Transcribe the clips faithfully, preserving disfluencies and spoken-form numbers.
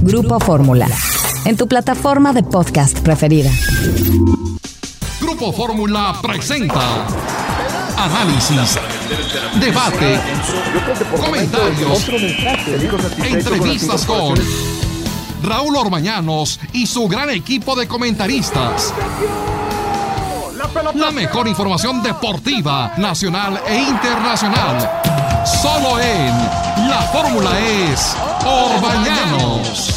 Grupo Fórmula, en tu plataforma de podcast preferida. Grupo Fórmula presenta análisis, debate, comentarios, entrevistas con Raúl Orbañanos y su gran equipo de comentaristas. La mejor información deportiva, nacional e internacional. Solo en La Fórmula es Orbañanos.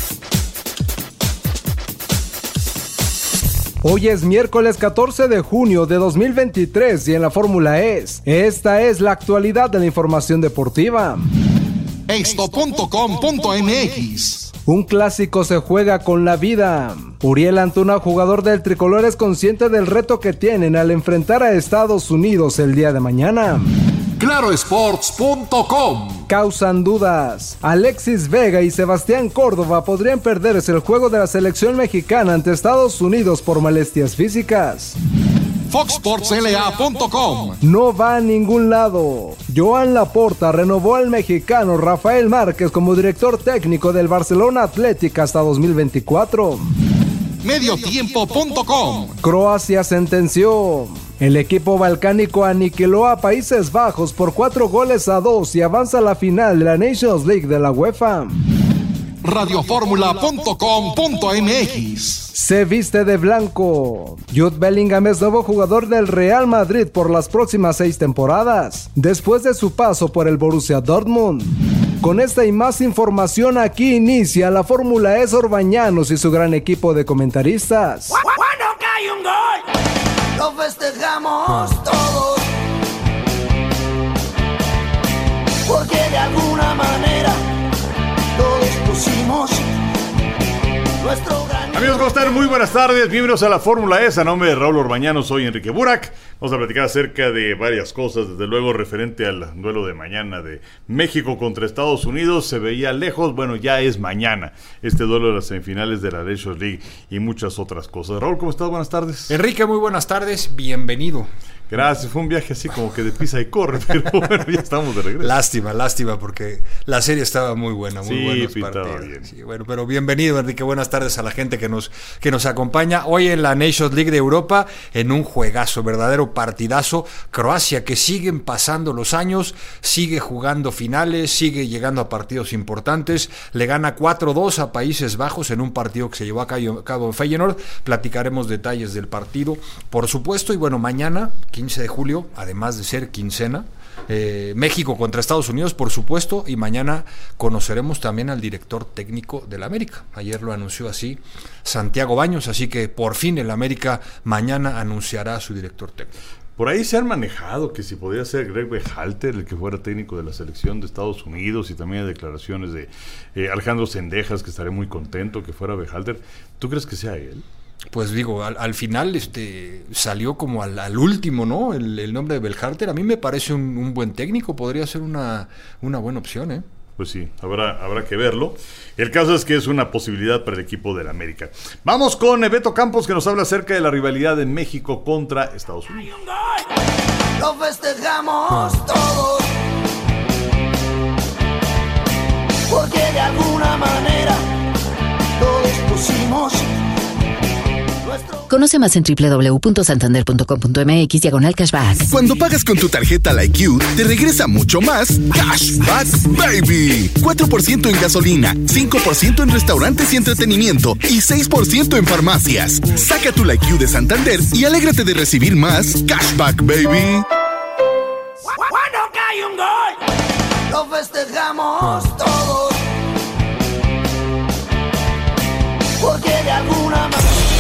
Hoy es miércoles catorce de junio de dos mil veintitrés y en La Fórmula es. Esta es la actualidad de la información deportiva. Esto punto com punto m x. Un clásico se juega con la vida. Uriel Antuna, jugador del tricolor, es consciente del reto que tienen al enfrentar a Estados Unidos el día de mañana. Claro Sports punto com. Causan dudas. Alexis Vega y Sebastián Córdoba podrían perderse el juego de la selección mexicana ante Estados Unidos por molestias físicas. Fox Sports L A punto com. No va a ningún lado. Joan Laporta renovó al mexicano Rafael Márquez como director técnico del Barcelona Athletic hasta dos mil veinticuatro. Mediotiempo punto com. Croacia sentenció. El equipo balcánico aniquiló a Países Bajos por cuatro goles a dos y avanza a la final de la Nations League de la UEFA. Radioformula punto com punto m x. Se viste de blanco. Jude Bellingham es nuevo jugador del Real Madrid por las próximas seis temporadas, después de su paso por el Borussia Dortmund. Con esta y más información, aquí inicia La Fórmula es Orbañanos y su gran equipo de comentaristas. Cuando cae un gol, lo festejamos todos, porque de alguna manera todos pusimos nuestro gran... Amigos, ¿cómo están? Muy buenas tardes, bienvenidos a La Fórmula es. A nombre de Raúl Orbañanos, soy Enrique Burak. Vamos a platicar acerca de varias cosas, desde luego referente al duelo de mañana de México contra Estados Unidos. Se veía lejos, bueno, ya es mañana este duelo de las semifinales de la Nations League y muchas otras cosas. Raúl, ¿cómo estás? Buenas tardes. Enrique, muy buenas tardes, bienvenido. Gracias, fue un viaje así como que de pisa y corre, pero bueno, ya estamos de regreso. Lástima, lástima, porque la serie estaba muy buena, muy sí, buenos pintaba partidos. Bien. Sí, bueno, pero bienvenido, Enrique, buenas tardes a la gente que nos, que nos acompaña hoy en la Nations League de Europa, en un juegazo, verdadero partidazo. Croacia, que siguen pasando los años, sigue jugando finales, sigue llegando a partidos importantes, le gana cuatro dos a Países Bajos en un partido que se llevó a cabo en Feyenoord. Platicaremos detalles del partido, por supuesto, y bueno, mañana quince de julio, además de ser quincena, eh, México contra Estados Unidos, por supuesto, y mañana conoceremos también al director técnico del América. Ayer lo anunció así Santiago Baños, así que por fin el América mañana anunciará a su director técnico. Por ahí se han manejado que si podría ser Greg Berhalter el que fuera técnico de la selección de Estados Unidos, y también hay declaraciones de eh, Alejandro Sendejas, que estaré muy contento que fuera Berhalter. ¿Tú crees que sea él? Pues digo, al, al final este salió como al, al último, ¿no? El, el nombre de Berhalter. A mí me parece un, un buen técnico, podría ser una, una buena opción, ¿eh? Pues sí, habrá, habrá que verlo. El caso es que es una posibilidad para el equipo del América. Vamos con Beto Campos, que nos habla acerca de la rivalidad de México contra Estados Unidos. Lo festejamos todos, porque de alguna manera todos pusimos nuestro... Conoce más en doble u doble u doble u punto santander punto com punto m x diagonal cashback. Cuando pagas con tu tarjeta Like You, te regresa mucho más Cashback Baby. cuatro por ciento en gasolina, cinco por ciento en restaurantes y entretenimiento y seis por ciento en farmacias. Saca tu Like You de Santander y alégrate de recibir más Cashback Baby. Cuando cae un gol, lo festejamos todos, porque de alguna manera...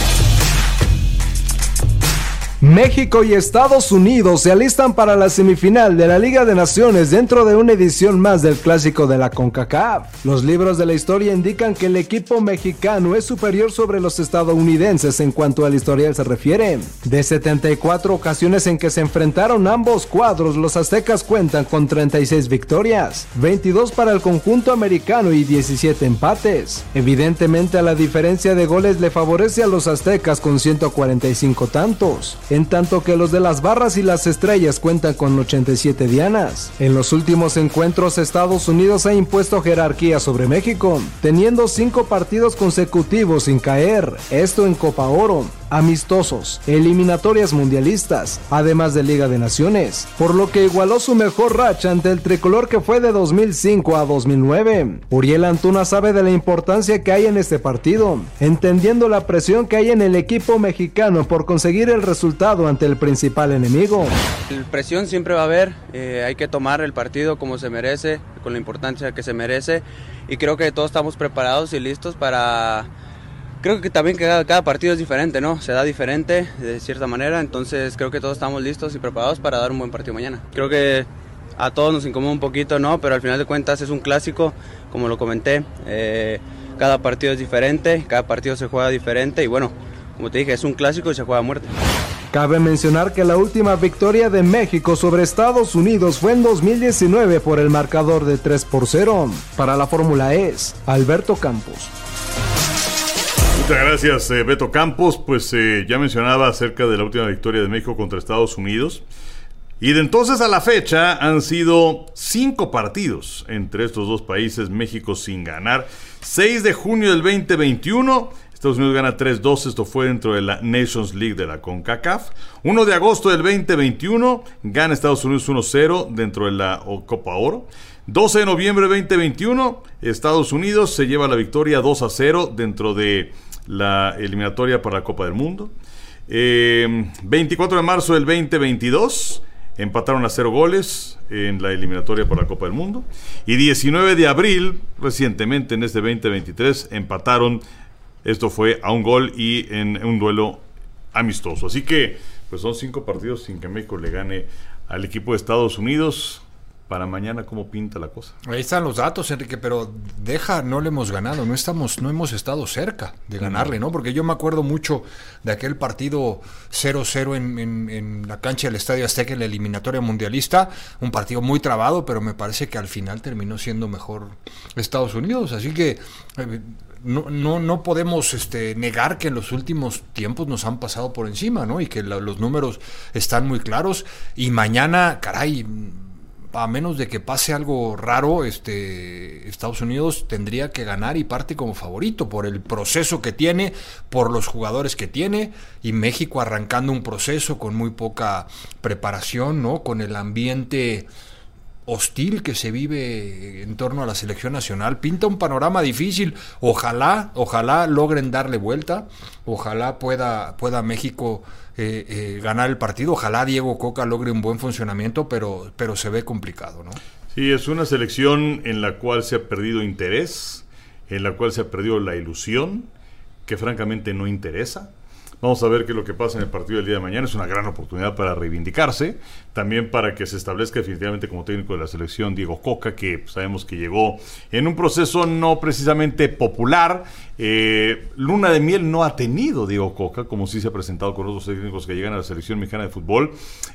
México y Estados Unidos se alistan para la semifinal de la Liga de Naciones dentro de una edición más del Clásico de la CONCACAF. Los libros de la historia indican que el equipo mexicano es superior sobre los estadounidenses en cuanto al historial se refiere. De setenta y cuatro ocasiones en que se enfrentaron ambos cuadros, los aztecas cuentan con treinta y seis victorias, veintidós para el conjunto americano y diecisiete empates. Evidentemente, la diferencia de goles le favorece a los aztecas con ciento cuarenta y cinco tantos. En en tanto que los de las Barras y las Estrellas cuentan con ochenta y siete dianas. En los últimos encuentros, Estados Unidos ha impuesto jerarquía sobre México, teniendo cinco partidos consecutivos sin caer, esto en Copa Oro, amistosos, eliminatorias mundialistas, además de Liga de Naciones, por lo que igualó su mejor racha ante el tricolor que fue de dos mil cinco a dos mil nueve. Uriel Antuna sabe de la importancia que hay en este partido, entendiendo la presión que hay en el equipo mexicano por conseguir el resultado ante el principal enemigo. La presión siempre va a haber, eh, hay que tomar el partido como se merece, con la importancia que se merece, y creo que todos estamos preparados y listos para... Creo que también cada, cada partido es diferente, ¿no? Se da diferente de cierta manera, entonces creo que todos estamos listos y preparados para dar un buen partido mañana. Creo que a todos nos incomoda un poquito, ¿no? Pero al final de cuentas es un clásico, como lo comenté, eh, cada partido es diferente, cada partido se juega diferente y bueno, como te dije, es un clásico y se juega a muerte. Cabe mencionar que la última victoria de México sobre Estados Unidos fue en dos mil diecinueve por el marcador de tres por cero. Para la Fórmula E, Alberto Campos. Muchas gracias, eh, Beto Campos. Pues eh, ya mencionaba acerca de la última victoria de México contra Estados Unidos. Y de entonces a la fecha han sido cinco partidos entre estos dos países, México sin ganar. seis de junio del veinte veintiuno, Estados Unidos gana tres dos, esto fue dentro de la Nations League de la CONCACAF. uno de agosto del veinte veintiuno, gana Estados Unidos uno cero dentro de la Copa Oro. doce de noviembre del veinte veintiuno, Estados Unidos se lleva la victoria dos a cero dentro de la eliminatoria para la Copa del Mundo. Eh, veinticuatro de marzo del veinte veintidós, empataron a cero goles en la eliminatoria para la Copa del Mundo. Y diecinueve de abril, recientemente en este veinte veintitrés, empataron, esto fue a un gol y en un duelo amistoso. Así que pues son cinco partidos sin que México le gane al equipo de Estados Unidos. Para mañana, ¿cómo pinta la cosa? Ahí están los datos, Enrique, pero deja, no le hemos ganado, no estamos, no hemos estado cerca de ganarle, ¿no? Porque yo me acuerdo mucho de aquel partido cero cero en, en, en la cancha del Estadio Azteca en la eliminatoria mundialista, un partido muy trabado, pero me parece que al final terminó siendo mejor Estados Unidos, así que eh, no, no, no podemos este, negar que en los últimos tiempos nos han pasado por encima, ¿no? Y que la, los números están muy claros, y mañana, caray, a menos de que pase algo raro, este, Estados Unidos tendría que ganar y parte como favorito por el proceso que tiene, por los jugadores que tiene, y México arrancando un proceso con muy poca preparación, ¿no? Con el ambiente hostil que se vive en torno a la selección nacional, pinta un panorama difícil. Ojalá, ojalá logren darle vuelta, ojalá pueda, pueda México eh, eh, ganar el partido, ojalá Diego Coca logre un buen funcionamiento, pero, pero se ve complicado, ¿no? Sí, es una selección en la cual se ha perdido interés, en la cual se ha perdido la ilusión, que francamente no interesa. Vamos a ver qué es lo que pasa en el partido del día de mañana. Es una gran oportunidad para reivindicarse, también para que se establezca definitivamente como técnico de la selección Diego Coca, que sabemos que llegó en un proceso no precisamente popular. Eh, luna de miel no ha tenido Diego Coca, como sí se ha presentado con otros técnicos que llegan a la selección mexicana de fútbol,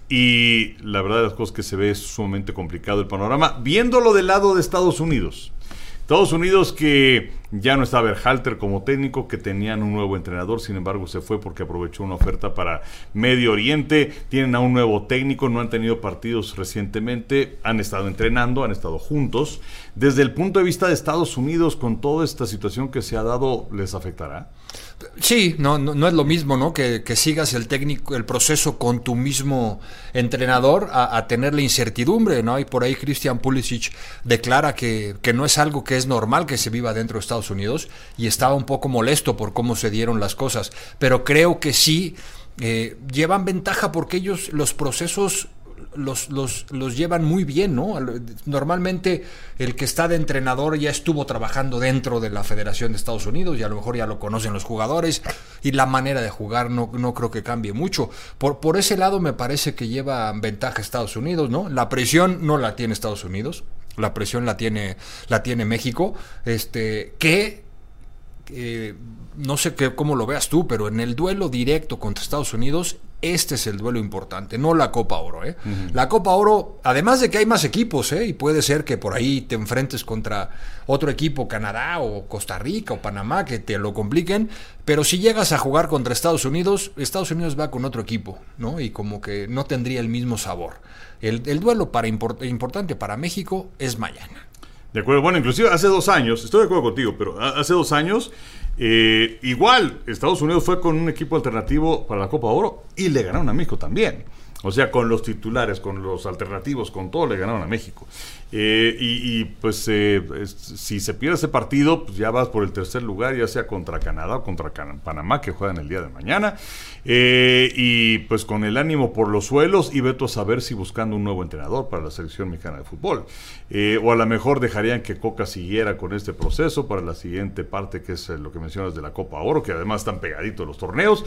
y la verdad de las cosas que se ve es sumamente complicado el panorama, viéndolo del lado de Estados Unidos. Estados Unidos, que ya no está Berhalter como técnico, que tenían un nuevo entrenador, sin embargo se fue porque aprovechó una oferta para Medio Oriente, tienen a un nuevo técnico, no han tenido partidos recientemente, han estado entrenando, han estado juntos. Desde el punto de vista de Estados Unidos, con toda esta situación que se ha dado, ¿les afectará? Sí, no, no, no es lo mismo, ¿no? Que, que sigas el técnico, el proceso con tu mismo entrenador a, a tener la incertidumbre, ¿no? Y por ahí Christian Pulisic declara que, que no es algo que es normal que se viva dentro de Estados Unidos, y estaba un poco molesto por cómo se dieron las cosas, pero creo que sí eh, llevan ventaja porque ellos los procesos Los, los, los llevan muy bien, ¿no? Normalmente el que está de entrenador ya estuvo trabajando dentro de la Federación de Estados Unidos y a lo mejor ya lo conocen los jugadores, y la manera de jugar no, no creo que cambie mucho. Por, por ese lado me parece que lleva ventaja Estados Unidos, ¿no? La presión no la tiene Estados Unidos, la presión la tiene, la tiene México, este, que eh, no sé qué, cómo lo veas tú, pero en el duelo directo contra Estados Unidos Este es el duelo importante, no la Copa Oro. ¿eh? Uh-huh. La Copa Oro, además de que hay más equipos, ¿eh? y puede ser que por ahí te enfrentes contra otro equipo, Canadá o Costa Rica o Panamá, que te lo compliquen, pero si llegas a jugar contra Estados Unidos, Estados Unidos va con otro equipo, ¿no? Y como que no tendría el mismo sabor. El, el duelo para import, importante para México es mañana. De acuerdo, bueno, inclusive hace dos años, estoy de acuerdo contigo, pero hace dos años, eh, igual Estados Unidos fue con un equipo alternativo para la Copa Oro y le ganaron a México también. O sea, con los titulares, con los alternativos, con todo le ganaron a México. Eh, y, y pues eh, es, si se pierde ese partido, pues ya vas por el tercer lugar, ya sea contra Canadá o contra Can- Panamá, que juegan el día de mañana. Eh, y pues con el ánimo por los suelos y veto a saber si buscando un nuevo entrenador para la selección mexicana de fútbol. Eh, o a lo mejor dejarían que Coca siguiera con este proceso para la siguiente parte, que es lo que mencionas de la Copa Oro, que además están pegaditos los torneos.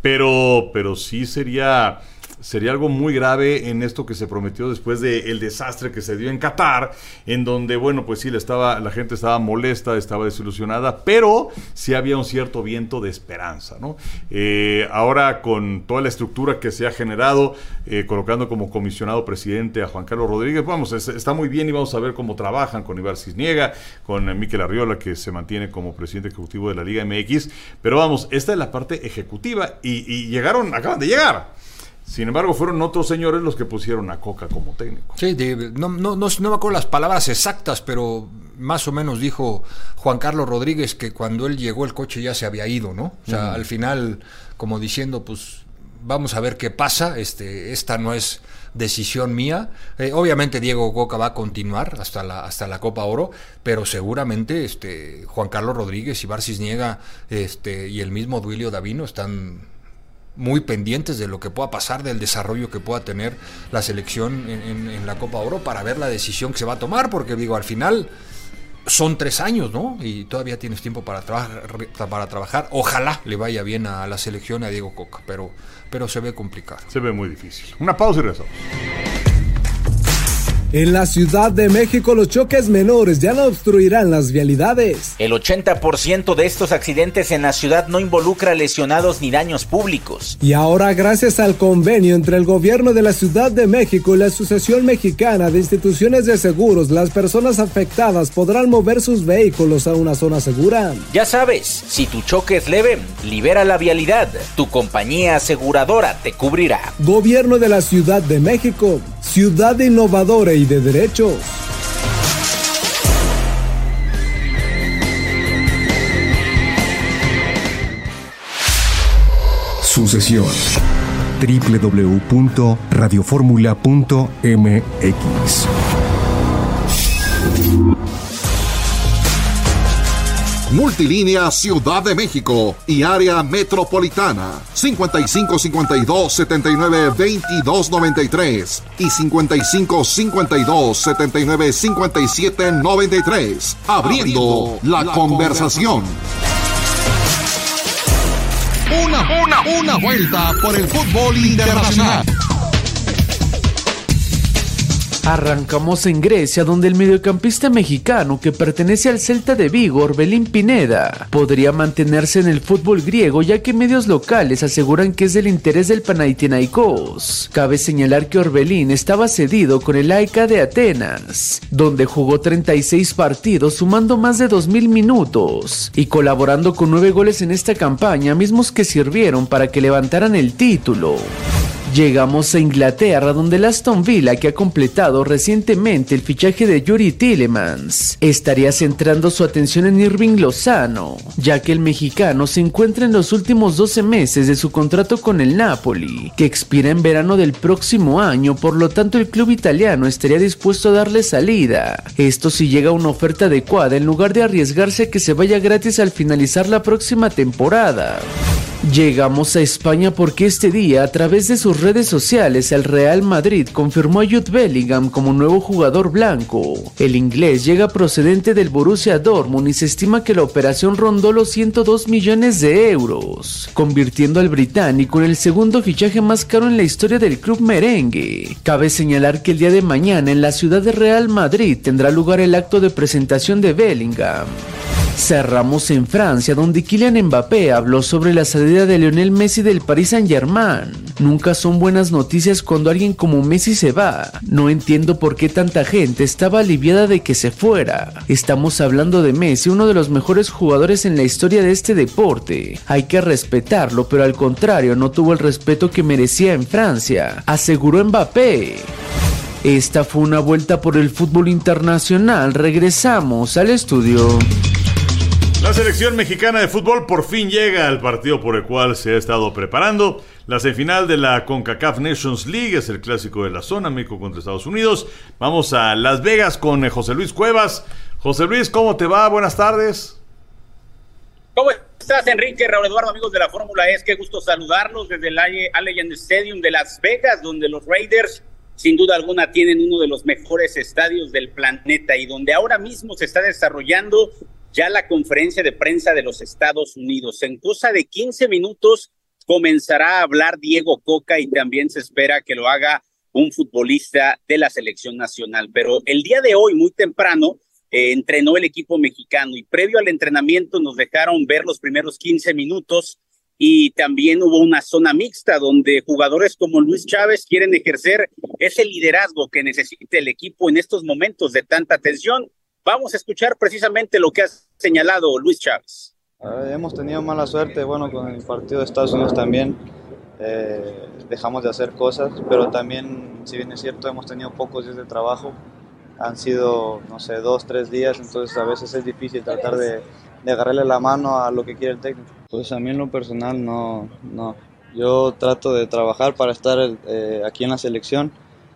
Pero, pero sí sería... Sería algo muy grave en esto que se prometió después del desastre que se dio en Qatar, en donde, bueno, pues sí, le estaba, la gente estaba molesta, estaba desilusionada, pero sí había un cierto viento de esperanza, ¿no? Eh, ahora, con toda la estructura que se ha generado, eh, colocando como comisionado presidente a Juan Carlos Rodríguez, vamos, es, está muy bien y vamos a ver cómo trabajan con Ibar Cisniega, con Mikel Arriola, que se mantiene como presidente ejecutivo de la Liga M X, pero vamos, esta es la parte ejecutiva y, y llegaron, acaban de llegar. Sin embargo, fueron otros señores los que pusieron a Coca como técnico. Sí, de, no, no, no, no me acuerdo las palabras exactas, pero más o menos dijo Juan Carlos Rodríguez que cuando él llegó el coche ya se había ido, ¿no? O sea, uh-huh. al final, como diciendo, pues vamos a ver qué pasa, este, esta no es decisión mía. Eh, obviamente Diego Coca va a continuar hasta la, hasta la Copa Oro, pero seguramente este, Juan Carlos Rodríguez, Ibar Cisniega este, y el mismo Duilio Davino están muy pendientes de lo que pueda pasar, del desarrollo que pueda tener la selección en, en, en la Copa Oro para ver la decisión que se va a tomar, porque digo, al final son tres años, ¿no? Y todavía tienes tiempo para trabajar, para trabajar. Ojalá le vaya bien a la selección, a Diego Coca, pero, pero se ve complicado. Se ve muy difícil. Una pausa y regresamos. En la Ciudad de México, los choques menores ya no obstruirán las vialidades. El ochenta por ciento de estos accidentes en la ciudad no involucra lesionados ni daños públicos. Y ahora, gracias al convenio entre el gobierno de la Ciudad de México y la Asociación Mexicana de Instituciones de Seguros, las personas afectadas podrán mover sus vehículos a una zona segura. Ya sabes, si tu choque es leve, libera la vialidad. Tu compañía aseguradora te cubrirá. Gobierno de la Ciudad de México, ciudad innovadora y de derechos. Sucesión. doble u doble u doble u punto radio fórmula punto m x. Multilínea Ciudad de México y área metropolitana cincuenta y cinco cincuenta y dos setenta y nueve veintidós noventa y tres y cincuenta y cinco cincuenta y dos setenta y nueve cincuenta y siete noventa y tres. Abriendo, Abriendo la, la conversación. Una, una, una vuelta por el fútbol internacional. Arrancamos en Grecia, donde el mediocampista mexicano que pertenece al Celta de Vigo, Orbelín Pineda, podría mantenerse en el fútbol griego, ya que medios locales aseguran que es del interés del Panathinaikos. Cabe señalar que Orbelín estaba cedido con el A E K de Atenas, donde jugó treinta y seis partidos, sumando más de dos mil minutos y colaborando con nueve goles en esta campaña, mismos que sirvieron para que levantaran el título. Llegamos a Inglaterra, donde el Aston Villa, que ha completado recientemente el fichaje de Yuri Tielemans, estaría centrando su atención en Irving Lozano, ya que el mexicano se encuentra en los últimos doce meses de su contrato con el Napoli, que expira en verano del próximo año, por lo tanto el club italiano estaría dispuesto a darle salida. Esto si llega una oferta adecuada, en lugar de arriesgarse a que se vaya gratis al finalizar la próxima temporada. Llegamos a España porque este día, a través de sus redes sociales, el Real Madrid confirmó a Jude Bellingham como nuevo jugador blanco. El inglés llega procedente del Borussia Dortmund y se estima que la operación rondó los ciento dos millones de euros, convirtiendo al británico en el segundo fichaje más caro en la historia del club merengue. Cabe señalar que el día de mañana en la ciudad de Real Madrid tendrá lugar el acto de presentación de Bellingham. Cerramos en Francia, donde Kylian Mbappé habló sobre la salida de Lionel Messi del Paris Saint-Germain. Nunca son buenas noticias cuando alguien como Messi se va. No entiendo por qué tanta gente estaba aliviada de que se fuera. Estamos hablando de Messi, uno de los mejores jugadores en la historia de este deporte. Hay que respetarlo, pero al contrario, no tuvo el respeto que merecía en Francia, aseguró Mbappé. Esta fue una vuelta por el fútbol internacional. Regresamos al estudio. La selección mexicana de fútbol por fin llega al partido por el cual se ha estado preparando. La semifinal de la CONCACAF Nations League es el clásico de la zona, México contra Estados Unidos. Vamos a Las Vegas con José Luis Cuevas. José Luis, ¿cómo te va? Buenas tardes. ¿Cómo estás, Enrique, Raúl Eduardo, amigos de la Fórmula E? Qué gusto saludarlos desde el Allegiant Stadium de Las Vegas, donde los Raiders, sin duda alguna, tienen uno de los mejores estadios del planeta y donde ahora mismo se está desarrollando ya la conferencia de prensa de los Estados Unidos. En cosa de quince minutos comenzará a hablar Diego Coca y también se espera que lo haga un futbolista de la selección nacional. Pero el día de hoy, muy temprano, eh, entrenó el equipo mexicano y previo al entrenamiento nos dejaron ver los primeros quince minutos y también hubo una zona mixta donde jugadores como Luis Chávez quieren ejercer ese liderazgo que necesita el equipo en estos momentos de tanta tensión. Vamos a escuchar precisamente lo que ha señalado Luis Chávez. Eh, hemos tenido mala suerte, bueno, con el partido de Estados Unidos también. Eh, dejamos de hacer cosas, pero también, si bien es cierto, hemos tenido pocos días de trabajo. Han sido, no sé, dos, tres días, entonces a veces es difícil tratar de, de agarrarle la mano a lo que quiere el técnico. Pues a mí en lo personal no, no. Yo trato de trabajar para estar eh, aquí en la selección.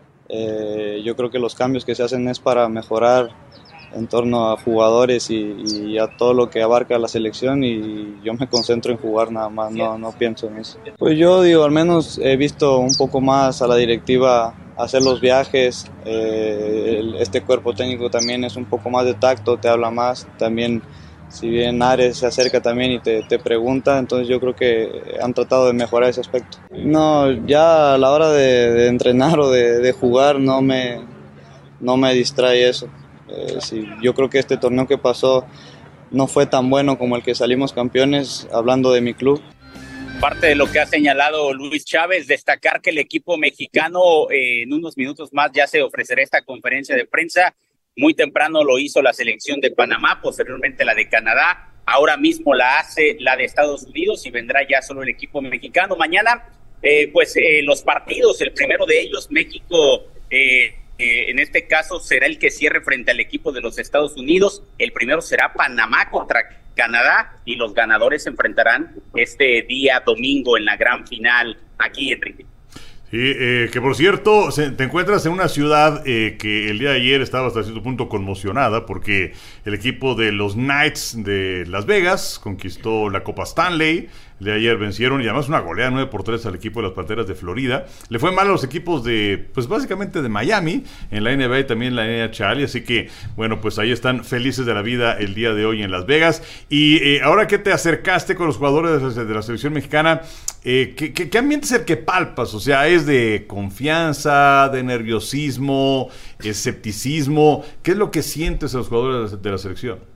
Eh, yo creo que los cambios que se hacen es para mejorar en torno a jugadores y, y a todo lo que abarca la selección y yo me concentro en jugar nada más, no, no pienso en eso. Pues yo digo, al menos he visto un poco más a la directiva hacer los viajes, eh, el, este cuerpo técnico también es un poco más de tacto, te habla más, también si bien Ares se acerca también y te, te pregunta, entonces yo creo que han tratado de mejorar ese aspecto. No, ya a la hora de, de entrenar o de, de jugar no me, no me distrae eso. Eh, sí, yo creo que este torneo que pasó no fue tan bueno como el que salimos campeones, hablando de mi club. Parte de lo que ha señalado Luis Chávez, destacar que el equipo mexicano eh, en unos minutos más ya se ofrecerá esta conferencia de prensa. Muy temprano lo hizo la selección de Panamá, posteriormente la de Canadá, ahora mismo la hace la de Estados Unidos y vendrá ya solo el equipo mexicano. Mañana, eh, pues eh, los partidos, el primero de ellos, México... Eh, Eh, en este caso será el que cierre frente al equipo de los Estados Unidos. El primero será Panamá contra Canadá y los ganadores se enfrentarán este día domingo en la gran final aquí, Enrique. Sí, eh, que por cierto, se, te encuentras en una ciudad eh, que el día de ayer estaba hasta cierto punto conmocionada porque el equipo de los Knights de Las Vegas conquistó la Copa Stanley. El día de ayer vencieron y además una goleada nueve por tres al equipo de las Panteras de Florida. Le fue mal a los equipos de, pues básicamente de Miami, en la N B A y también en la N H L, así que, bueno, pues ahí están felices de la vida el día de hoy en Las Vegas. Y eh, ahora que te acercaste con los jugadores de la, de la selección mexicana, eh, ¿qué, qué, ¿qué ambiente es el que palpas? O sea, ¿es de confianza, de nerviosismo, escepticismo? ¿Qué es lo que sientes a los jugadores de la, de la selección?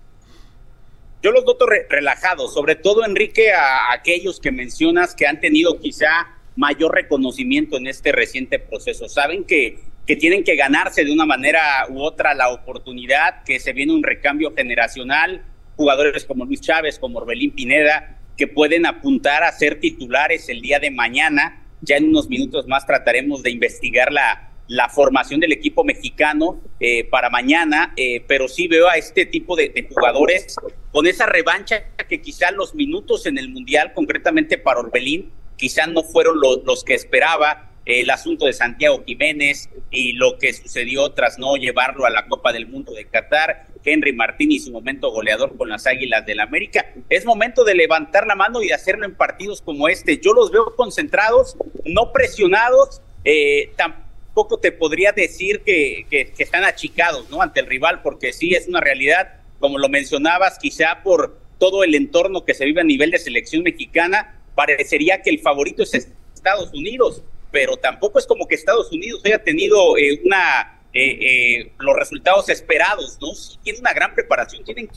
Yo los noto re- relajados, sobre todo, Enrique, a, a aquellos que mencionas que han tenido quizá mayor reconocimiento en este reciente proceso. Saben que, que tienen que ganarse de una manera u otra la oportunidad, que se viene un recambio generacional, jugadores como Luis Chávez, como Orbelín Pineda, que pueden apuntar a ser titulares el día de mañana. Ya en unos minutos más trataremos de investigar la la formación del equipo mexicano eh, para mañana, eh, pero sí veo a este tipo de, de jugadores con esa revancha que quizá los minutos en el Mundial, concretamente para Orbelín, quizá no fueron lo, los que esperaba, eh, el asunto de Santiago Jiménez y lo que sucedió tras no llevarlo a la Copa del Mundo de Qatar, Henry Martín y su momento goleador con las Águilas del América. Es momento de levantar la mano y de hacerlo en partidos como este. Yo los veo concentrados, no presionados, eh, tampoco Poco te podría decir que, que, que están achicados, ¿no?, ante el rival, porque sí es una realidad, como lo mencionabas, quizá por todo el entorno que se vive a nivel de selección mexicana, parecería que el favorito es Estados Unidos, pero tampoco es como que Estados Unidos haya tenido eh, una eh, eh, los resultados esperados, ¿no? Sí tiene una gran preparación, tienen quince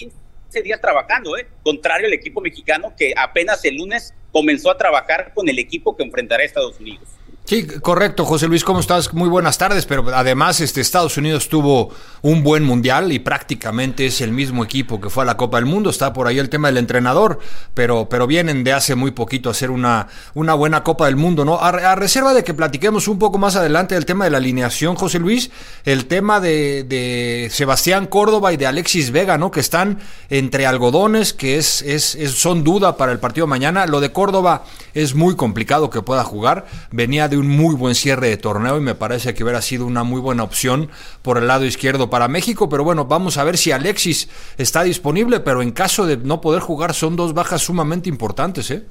días trabajando, ¿eh? Contrario al equipo mexicano que apenas el lunes comenzó a trabajar con el equipo que enfrentará a Estados Unidos. Sí, correcto, José Luis, ¿cómo estás? Muy buenas tardes, pero además este Estados Unidos tuvo un buen mundial y prácticamente es el mismo equipo que fue a la Copa del Mundo. Está por ahí el tema del entrenador, pero, pero vienen de hace muy poquito a hacer una, una buena Copa del Mundo, ¿no? A, a reserva de que platiquemos un poco más adelante del tema de la alineación, José Luis, el tema de, de Sebastián Córdoba y de Alexis Vega, ¿no? Que están entre algodones, que es, es, es son duda para el partido de mañana. Lo de Córdoba es muy complicado que pueda jugar, venía de un muy buen cierre de torneo y me parece que hubiera sido una muy buena opción por el lado izquierdo para México, pero bueno, vamos a ver si Alexis está disponible, pero en caso de no poder jugar son dos bajas sumamente importantes, ¿eh?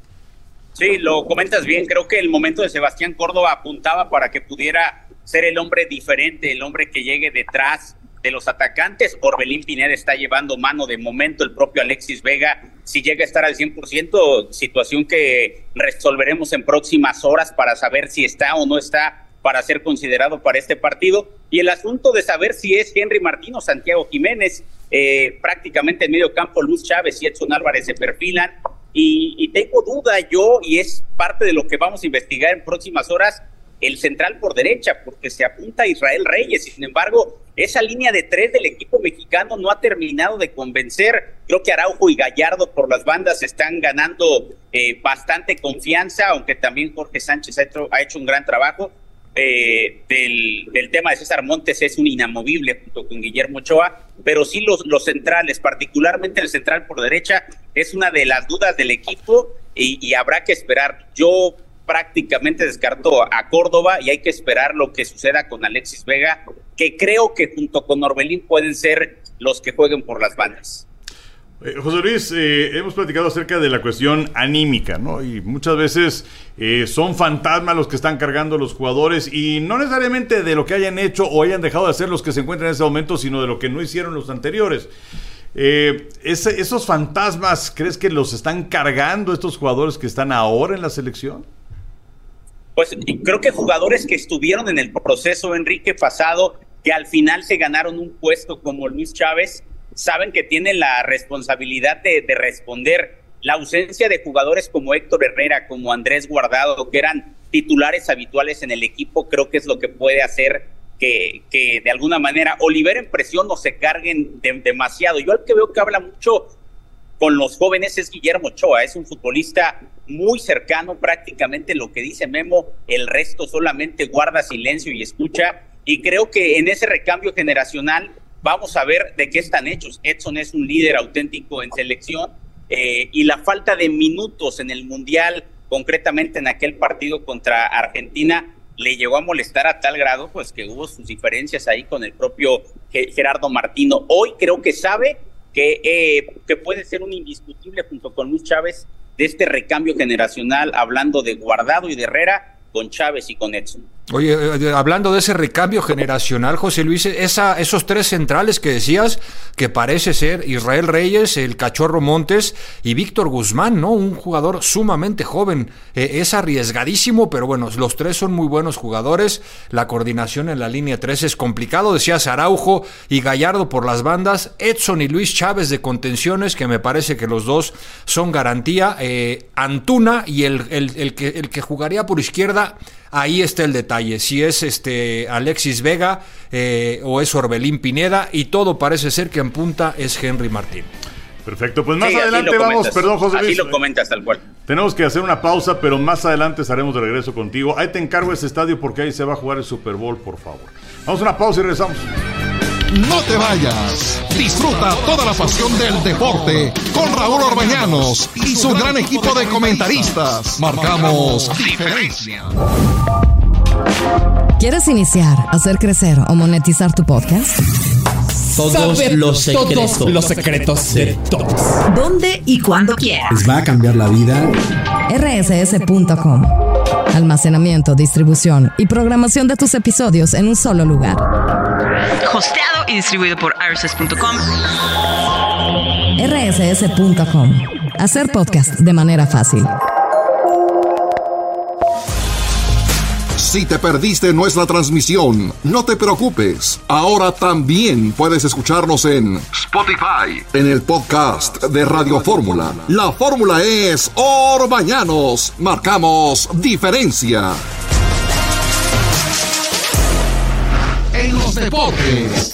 Sí, lo comentas bien, creo que el momento de Sebastián Córdoba apuntaba para que pudiera ser el hombre diferente, el hombre que llegue detrás de los atacantes. Orbelín Pineda está llevando mano de momento, el propio Alexis Vega, si llega a estar al cien por ciento, situación que resolveremos en próximas horas para saber si está o no está para ser considerado para este partido. Y el asunto de saber si es Henry Martín o Santiago Jiménez, eh, prácticamente en medio campo Luis Chávez y Edson Álvarez se perfilan, y, y tengo duda yo, y es parte de lo que vamos a investigar en próximas horas, el central por derecha, porque se apunta a Israel Reyes. Sin embargo, esa línea de tres del equipo mexicano no ha terminado de convencer. Creo que Araujo y Gallardo por las bandas están ganando eh, bastante confianza, aunque también Jorge Sánchez ha hecho, ha hecho un gran trabajo. Eh, del, del tema de César Montes es un inamovible junto con Guillermo Ochoa, pero sí los, los centrales, particularmente el central por derecha, es una de las dudas del equipo y, y habrá que esperar. Yo prácticamente descartó a Córdoba y hay que esperar lo que suceda con Alexis Vega, que creo que junto con Orbelín pueden ser los que jueguen por las bandas. Eh, José Luis, eh, hemos platicado acerca de la cuestión anímica, ¿no? Y muchas veces eh, son fantasmas los que están cargando los jugadores, y no necesariamente de lo que hayan hecho o hayan dejado de hacer los que se encuentran en ese momento, sino de lo que no hicieron los anteriores. Eh, ese, ¿Esos fantasmas crees que los están cargando estos jugadores que están ahora en la selección? Pues creo que jugadores que estuvieron en el proceso, Enrique, pasado, que al final se ganaron un puesto como Luis Chávez, saben que tienen la responsabilidad de, de responder. La ausencia de jugadores como Héctor Herrera, como Andrés Guardado, que eran titulares habituales en el equipo, creo que es lo que puede hacer que, que de alguna manera o liberen presión o se carguen de, demasiado. Yo al que veo que habla mucho con los jóvenes es Guillermo Ochoa, es un futbolista muy cercano, prácticamente lo que dice Memo, el resto solamente guarda silencio y escucha, y creo que en ese recambio generacional vamos a ver de qué están hechos. Edson es un líder auténtico en selección, eh, y la falta de minutos en el Mundial, concretamente en aquel partido contra Argentina, le llegó a molestar a tal grado pues que hubo sus diferencias ahí con el propio Gerardo Martino. Hoy creo que sabe que, eh, que puede ser un indiscutible junto con Luis Chávez de este recambio generacional, hablando de Guardado y de Herrera, con Chávez y con Edson. Oye, hablando de ese recambio generacional, José Luis, esa, esos tres centrales que decías, que parece ser Israel Reyes, el Cachorro Montes y Víctor Guzmán, ¿no? Un jugador sumamente joven, eh, es arriesgadísimo, pero bueno, los tres son muy buenos jugadores, la coordinación en la línea tres es complicado, decías Araujo y Gallardo por las bandas, Edson y Luis Chávez de contenciones, que me parece que los dos son garantía, eh, Antuna y el, el, el, que, el que jugaría por izquierda. Ahí está el detalle, si es este Alexis Vega eh, o es Orbelín Pineda, y todo parece ser que en punta es Henry Martín. Perfecto, pues más sí, adelante vamos, perdón José Luis. Así lo comentas tal cual. Tenemos que hacer una pausa, pero más adelante estaremos de regreso contigo. Ahí te encargo ese estadio porque ahí se va a jugar el Super Bowl, por favor. Vamos a una pausa y regresamos. No te vayas. Disfruta toda la pasión del deporte con Raúl Orbañanos y su gran equipo de comentaristas. Marcamos diferencia. ¿Quieres iniciar, hacer crecer o monetizar tu podcast? Todos Saber los secretos. Todos los secretos sí. de todos. ¿Dónde y cuándo quieras? Les va a cambiar la vida. R S S punto com. Almacenamiento, distribución y programación de tus episodios en un solo lugar. Hosteado y distribuido por R S S punto com. R S S punto com. Hacer podcast de manera fácil. Si te perdiste nuestra transmisión, no te preocupes. Ahora también puedes escucharnos en Spotify, en el podcast de Radio Fórmula. La fórmula es Orbañanos. Marcamos diferencia. En los deportes.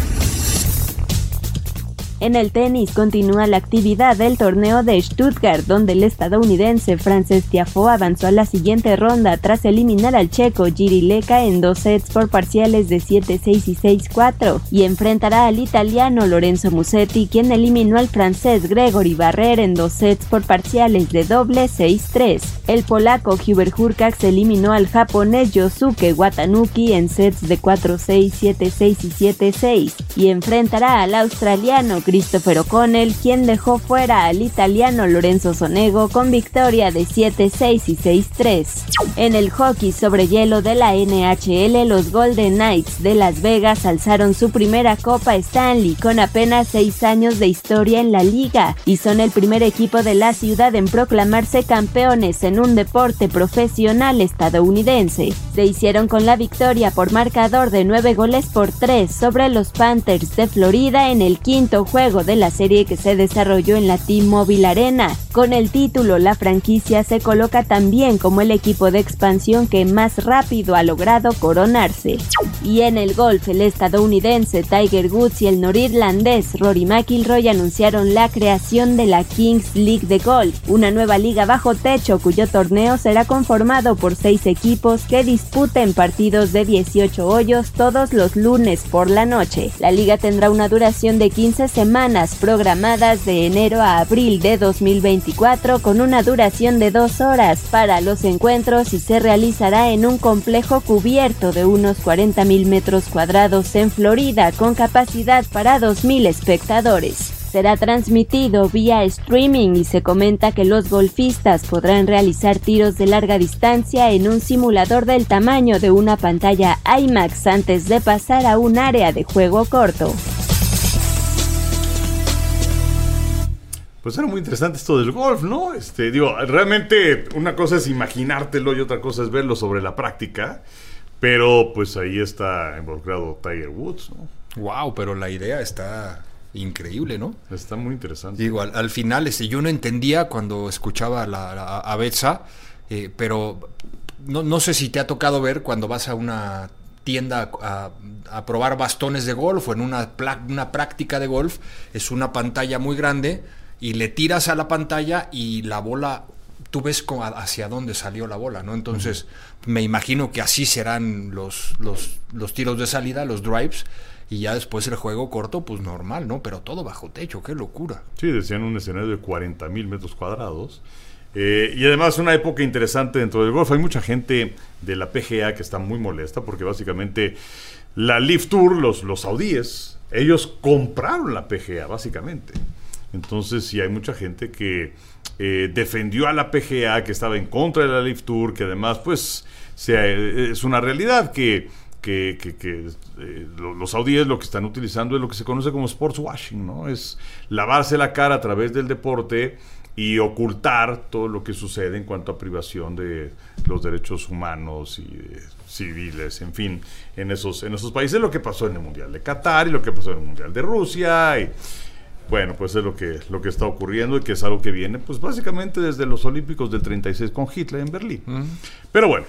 En el tenis continúa la actividad del torneo de Stuttgart, donde el estadounidense Frances Tiafoe avanzó a la siguiente ronda tras eliminar al checo Jiri Leka en dos sets por parciales de siete seis y seis cuatro, y enfrentará al italiano Lorenzo Musetti, quien eliminó al francés Gregory Barrer en dos sets por parciales de doble seis tres. El polaco Hubert Hurkacz eliminó al japonés Yosuke Watanuki en sets de cuatro seis, siete seis y siete seis, y enfrentará al australiano Christopher O'Connell, quien dejó fuera al italiano Lorenzo Sonego con victoria de siete seis y seis tres. En el hockey sobre hielo de la N H L, los Golden Knights de Las Vegas alzaron su primera Copa Stanley con apenas seis años de historia en la liga, y son el primer equipo de la ciudad en proclamarse campeones en un deporte profesional estadounidense. Se hicieron con la victoria por marcador de nueve goles por tres sobre los Panthers de Florida en el quinto juego de la serie que se desarrolló en la T-Mobile Arena. Con el título, la franquicia se coloca también como el equipo de expansión que más rápido ha logrado coronarse. Y en el golf, el estadounidense Tiger Woods y el norirlandés Rory McIlroy anunciaron la creación de la Kings League de golf, una nueva liga bajo techo cuyo torneo será conformado por seis equipos que disputen partidos de dieciocho hoyos todos los lunes por la noche. La liga tendrá una duración de quince semanas programadas de enero a abril de dos mil veinticuatro, con una duración de dos horas para los encuentros, y se realizará en un complejo cubierto de unos cuarenta mil metros cuadrados en Florida, con capacidad para dos mil espectadores. Será transmitido vía streaming y se comenta que los golfistas podrán realizar tiros de larga distancia en un simulador del tamaño de una pantalla IMAX antes de pasar a un área de juego corto. Pues era muy interesante esto del golf, ¿no? Este, digo, realmente una cosa es imaginártelo y otra cosa es verlo sobre la práctica, pero pues ahí está involucrado Tiger Woods, ¿no? Wow, pero la idea está increíble, ¿no? Está muy interesante. Digo, al, al final, este, yo no entendía cuando escuchaba la, la, a Betsa, eh, pero no, no sé si te ha tocado ver cuando vas a una tienda a, a probar bastones de golf o en una, una práctica de golf, es una pantalla muy grande y le tiras a la pantalla y la bola, tú ves como hacia dónde salió la bola, ¿no? Entonces, uh-huh. me imagino que así serán los, los, los tiros de salida, los drives, y ya después el juego corto, pues normal, ¿no? Pero todo bajo techo, qué locura. Sí, decían un escenario de cuarenta mil metros cuadrados. Eh, y además una época interesante dentro del golf. Hay mucha gente de la P G A que está muy molesta porque básicamente la Live Tour, los, los saudíes, ellos compraron la P G A, básicamente. Entonces sí hay mucha gente que eh, defendió a la P G A, que estaba en contra de la Live Tour, que además pues sea, es una realidad que, que, que, que eh, los saudíes lo que están utilizando es lo que se conoce como sports washing, ¿no? Es lavarse la cara a través del deporte y ocultar todo lo que sucede en cuanto a privación de los derechos humanos y de civiles, en fin, en esos, en esos países. Lo que pasó en el Mundial de Qatar y lo que pasó en el Mundial de Rusia y bueno, pues es lo que, lo que está ocurriendo y que es algo que viene, pues básicamente desde los Olímpicos del treinta y seis con Hitler en Berlín. Uh-huh. Pero bueno,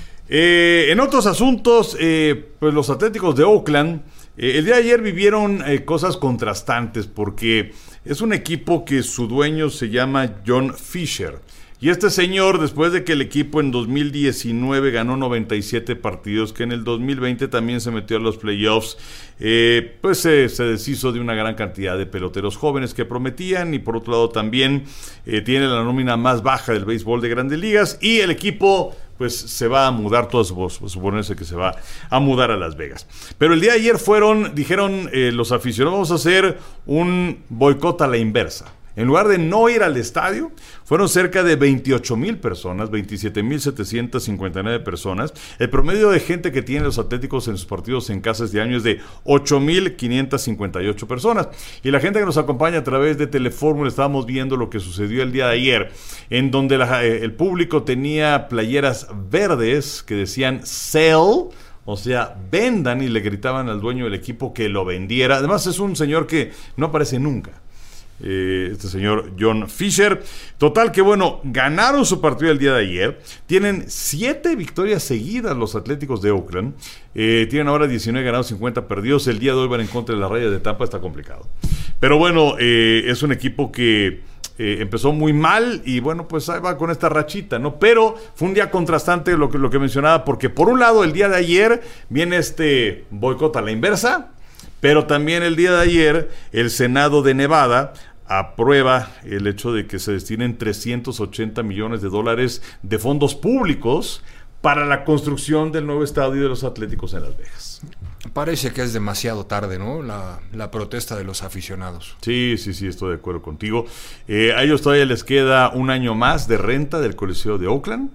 eh, en otros asuntos, eh, pues los Atléticos de Oakland, eh, el día de ayer vivieron eh, cosas contrastantes porque es un equipo que su dueño se llama John Fisher. Y este señor, después de que el equipo en dos mil diecinueve ganó noventa y siete partidos, que en el dos mil veinte también se metió a los playoffs, eh, pues eh, se deshizo de una gran cantidad de peloteros jóvenes que prometían, y por otro lado también eh, tiene la nómina más baja del béisbol de Grandes Ligas, y el equipo pues se va a mudar, todo suponerse que se va a mudar a Las Vegas. Pero el día de ayer fueron, dijeron eh, los aficionados, vamos a hacer un boicot a la inversa. En lugar de no ir al estadio, fueron cerca de veintiocho mil personas, veintisiete mil setecientas cincuenta y nueve personas. El promedio de gente que tienen los Atléticos en sus partidos en casa este año es de ocho mil quinientas cincuenta y ocho personas. Y la gente que nos acompaña a través de Telefórmula, estábamos viendo lo que sucedió el día de ayer, en donde la, eh, el público tenía playeras verdes que decían "Sell", o sea, vendan, y le gritaban al dueño del equipo que lo vendiera. Además es un señor que no aparece nunca. Eh, este señor John Fisher. Total que bueno, ganaron su partido el día de ayer. Tienen siete victorias seguidas los Atléticos de Oakland. eh, Tienen ahora diecinueve ganados, cincuenta perdidos. El día de hoy van en contra de las Rayas de Tampa. Está complicado, pero bueno, eh, es un equipo que eh, empezó muy mal y bueno, pues ahí va con esta rachita, ¿no? Pero fue un día contrastante lo que, lo que mencionaba, porque por un lado el día de ayer viene este boicot a la inversa, pero también el día de ayer el Senado de Nevada aprueba el hecho de que se destinen trescientos ochenta millones de dólares de fondos públicos para la construcción del nuevo estadio de los Atléticos en Las Vegas. Parece que es demasiado tarde, ¿no? La, la protesta de los aficionados. Sí, sí, sí, estoy de acuerdo contigo. Eh, a ellos todavía les queda un año más de renta del Coliseo de Oakland.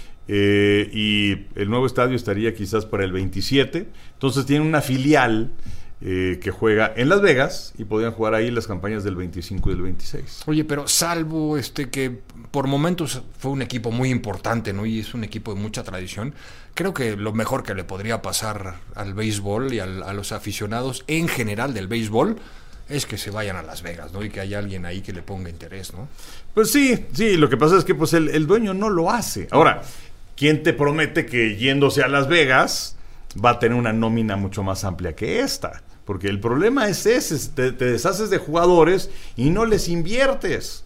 Eh, y el nuevo estadio estaría quizás para el veintisiete. Entonces tienen una filial Eh, que juega en Las Vegas y podían jugar ahí las campañas del veinticinco y del veintiséis. Oye, pero salvo este que por momentos fue un equipo muy importante, ¿no? Y es un equipo de mucha tradición. Creo que lo mejor que le podría pasar al béisbol y al, a los aficionados en general del béisbol es que se vayan a Las Vegas, ¿no? Y que haya alguien ahí que le ponga interés, ¿no? Pues sí, sí, lo que pasa es que pues el, el dueño no lo hace. Ahora, ¿quién te promete que yéndose a Las Vegas va a tener una nómina mucho más amplia que esta? Porque el problema es ese, te, te deshaces de jugadores y no les inviertes.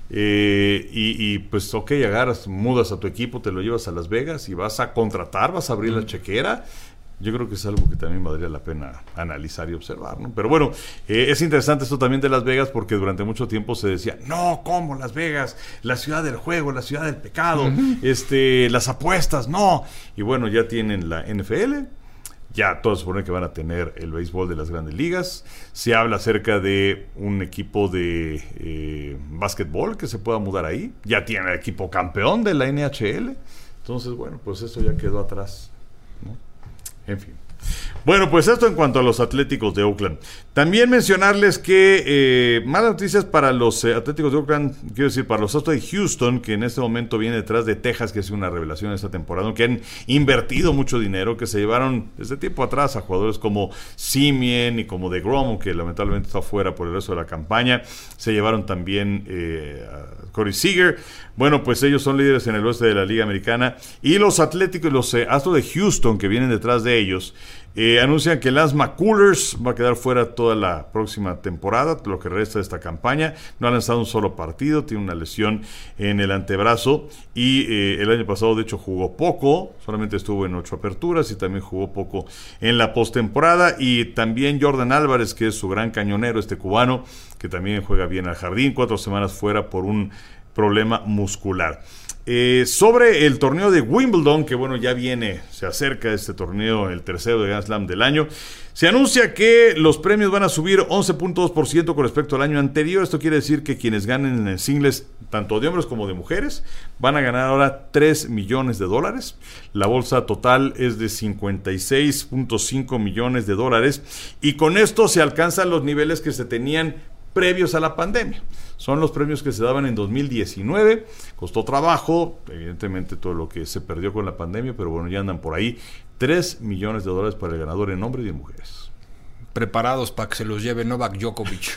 Eh, y, y pues ok, agarras, mudas a tu equipo, te lo llevas a Las Vegas y vas a contratar, vas a abrir la chequera. Yo creo que es algo que también valdría la pena analizar y observar, ¿no? Pero bueno, eh, es interesante esto también de Las Vegas, porque durante mucho tiempo se decía, no, ¿cómo Las Vegas? La ciudad del juego, la ciudad del pecado, uh-huh. este, las apuestas, no. Y bueno, ya tienen la N F L, ya todos suponen que van a tener el béisbol de las grandes ligas. Se habla acerca de un equipo de eh, básquetbol que se pueda mudar ahí. Ya tiene el equipo campeón de la N H L. Entonces, bueno, pues eso ya quedó atrás, ¿no? En fin. Bueno, pues esto en cuanto a los Atléticos de Oakland. También mencionarles que eh, malas noticias para los eh, Atléticos de Oakland, quiero decir, para los Astros de Houston, que en este momento viene detrás de Texas, que es una revelación esta temporada, que han invertido mucho dinero, que se llevaron desde tiempo atrás a jugadores como Simeon y como DeGrom, que lamentablemente está fuera por el resto de la campaña. Se llevaron también eh, a Corey Seager. Bueno, pues ellos son líderes en el oeste de la Liga Americana, y los Atléticos y los eh, Astros de Houston, que vienen detrás de ellos, Eh, anuncian que Lance McCullers va a quedar fuera toda la próxima temporada, lo que resta de esta campaña. No ha lanzado un solo partido, tiene una lesión en el antebrazo y eh, el año pasado de hecho jugó poco, solamente estuvo en ocho aperturas y también jugó poco en la postemporada. Y también Jordan Álvarez, que es su gran cañonero, este cubano, que también juega bien al jardín, cuatro semanas fuera por un problema muscular. Eh, sobre el torneo de Wimbledon, que bueno, ya viene, se acerca este torneo, el tercero de Grand Slam del año, se anuncia que los premios van a subir once punto dos por ciento con respecto al año anterior. Esto quiere decir que quienes ganen en singles, tanto de hombres como de mujeres, van a ganar ahora tres millones de dólares. La bolsa total es de cincuenta y seis punto cinco millones de dólares, y con esto se alcanzan los niveles que se tenían previos a la pandemia. Son los premios que se daban en dos mil diecinueve. Costó trabajo, evidentemente, todo lo que se perdió con la pandemia, pero bueno, ya andan por ahí. tres millones de dólares para el ganador en hombres y en mujeres. Preparados para que se los lleve Novak Djokovic.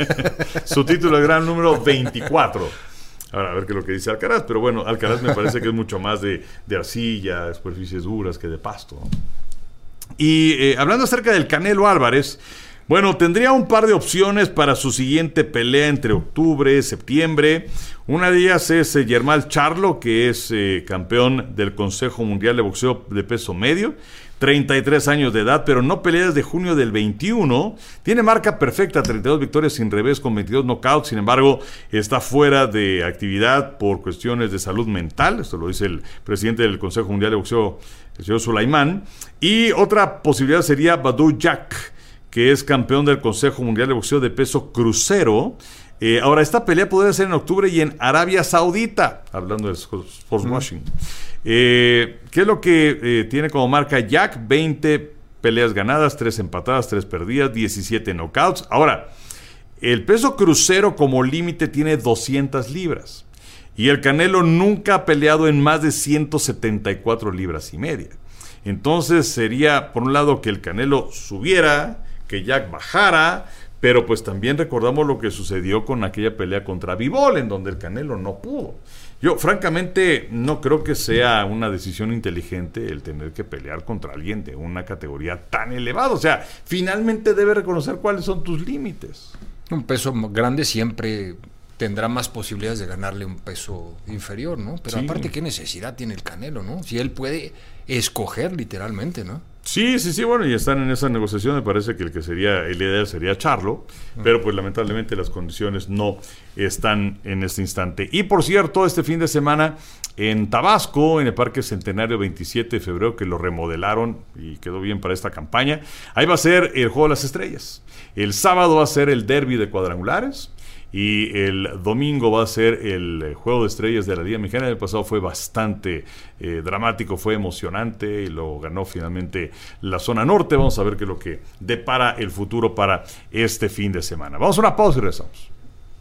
Su título es gran número veinticuatro. Ahora, a ver qué es lo que dice Alcaraz, pero bueno, Alcaraz me parece que es mucho más de, de arcilla, superficies duras, que de pasto, ¿no? Y eh, hablando acerca del Canelo Álvarez, bueno, tendría un par de opciones para su siguiente pelea entre octubre y septiembre. Una de ellas es eh, Jermall Charlo, que es eh, campeón del Consejo Mundial de Boxeo de peso medio, treinta y tres años de edad, pero no pelea desde junio del veintiuno. Tiene marca perfecta, treinta y dos victorias sin revés con veintidós knockouts. Sin embargo, está fuera de actividad por cuestiones de salud mental. Esto lo dice el presidente del Consejo Mundial de Boxeo, el señor Sulaimán. Y otra posibilidad sería Badou Jack, que es campeón del Consejo Mundial de Boxeo de peso crucero. Eh, ahora, esta pelea podría ser en octubre y en Arabia Saudita, hablando de sports washing. Eh, ¿Qué es lo que eh, tiene como marca Jack? veinte peleas ganadas, tres empatadas, tres perdidas, diecisiete knockouts. Ahora, el peso crucero como límite tiene doscientas libras. Y el Canelo nunca ha peleado en más de ciento setenta y cuatro libras y media. Entonces sería, por un lado, que el Canelo subiera, que Jack bajara, pero pues también recordamos lo que sucedió con aquella pelea contra Bivol, en donde el Canelo no pudo. Yo, francamente, no creo que sea una decisión inteligente el tener que pelear contra alguien de una categoría tan elevada. O sea, finalmente debe reconocer cuáles son tus límites. Un peso grande siempre tendrá más posibilidades de ganarle un peso inferior, ¿no? Pero sí. Aparte, ¿qué necesidad tiene el Canelo, no? Si él puede escoger literalmente, ¿no? Sí, sí, sí, bueno, y están en esa negociación. Me parece que el que sería, el ideal sería Charlo, uh-huh. pero pues lamentablemente las condiciones no están en este instante. Y por cierto, este fin de semana en Tabasco, en el Parque Centenario veintisiete de febrero, que lo remodelaron y quedó bien para esta campaña, ahí va a ser el Juego de las Estrellas. El sábado va a ser el derbi de cuadrangulares. Y el domingo va a ser el Juego de Estrellas de la Liga Mexicana. El pasado fue bastante eh, dramático, fue emocionante y lo ganó finalmente la zona norte. Vamos a ver qué es lo que depara el futuro para este fin de semana. Vamos a una pausa y regresamos.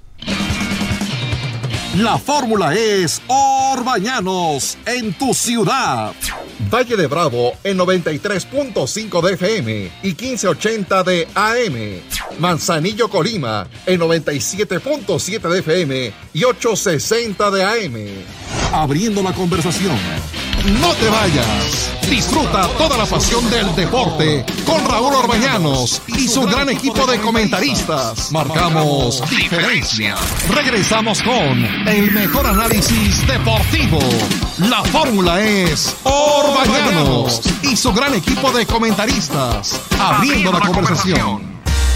La fórmula es Orbañanos en tu ciudad. Valle de Bravo en noventa y tres punto cinco de F M y quince ochenta de A M. Manzanillo, Colima en noventa y siete punto siete de F M y ochocientos sesenta de A M. Abriendo la conversación. No te vayas. Disfruta toda la pasión del deporte con Raúl Orbañanos y su gran equipo de comentaristas. Marcamos diferencia. Regresamos con el mejor análisis deportivo. La fórmula es Orbañanos y su gran equipo de comentaristas. Abriendo la conversación.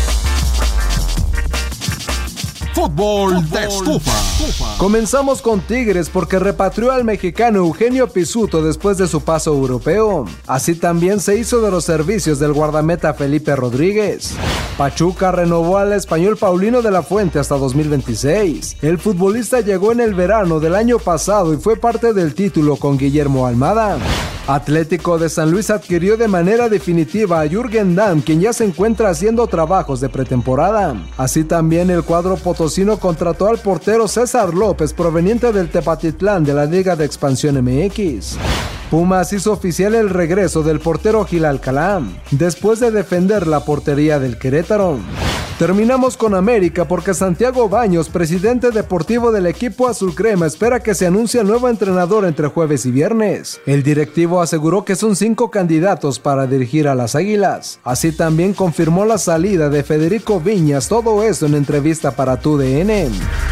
Fútbol de estufa. Comenzamos con Tigres porque repatrió al mexicano Eugenio Pizzuto después de su paso europeo. Así también se hizo de los servicios del guardameta Felipe Rodríguez. Pachuca renovó al español Paulino de la Fuente hasta dos mil veintiséis. El futbolista llegó en el verano del año pasado y fue parte del título con Guillermo Almada. Atlético de San Luis adquirió de manera definitiva a Jürgen Damm, quien ya se encuentra haciendo trabajos de pretemporada. Así también el cuadro potosino contrató al portero César López, proveniente del Tepatitlán de la Liga de Expansión M X. Pumas hizo oficial el regreso del portero Gil Alcalá, después de defender la portería del Querétaro. Terminamos con América porque Santiago Baños, presidente deportivo del equipo azul crema, espera que se anuncie el nuevo entrenador entre jueves y viernes. El directivo aseguró que son cinco candidatos para dirigir a las Águilas. Así también confirmó la salida de Federico Viñas, todo eso en entrevista para T U D N.